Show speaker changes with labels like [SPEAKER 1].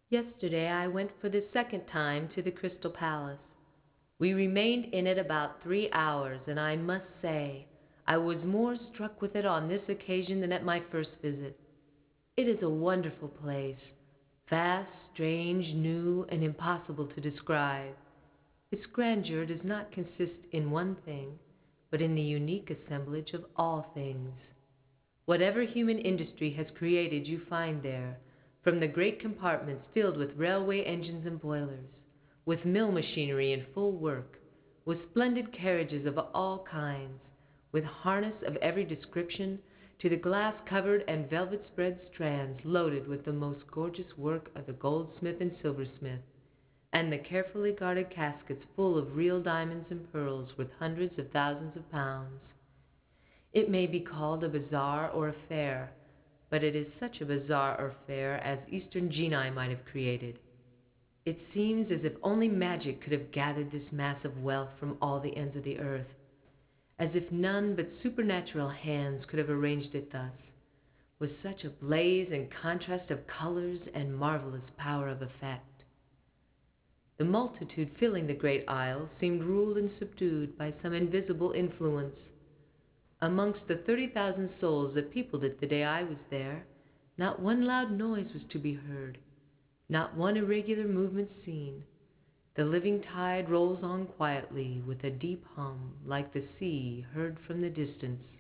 [SPEAKER 1] Yesterday I went for the second time to the Crystal Palace. We remained in it about 3 hours, and I must say I was more struck with it on this occasion than at my first visit. It is a wonderful place, vast, strange, new, and impossible to describe. Its grandeur does not consist in one thing, but in the unique assemblage of all things. Whatever human industry has created you find there, from the great compartments filled with railway engines and boilers, with mill machinery in full work, with splendid carriages of all kinds, with harness of every description, to the glass-covered and velvet-spread strands loaded with the most gorgeous work of the goldsmith and silversmith, and the carefully guarded caskets full of real diamonds and pearls worth hundreds of thousands of pounds. It may be called a bazaar or a fair, but it is such a bazaar or fair as Eastern genii might have created. It seems as if only magic could have gathered this mass of wealth from all the ends of the earth, as if none but supernatural hands could have arranged it thus, with such a blaze and contrast of colors and marvelous power of effect. The multitude filling the great aisle seemed ruled and subdued by some invisible influence. Amongst the 30,000 souls that peopled it the day I was there, not one loud noise was to be heard, not one irregular movement seen. The living tide rolls on quietly with a deep hum like the sea heard from the distance.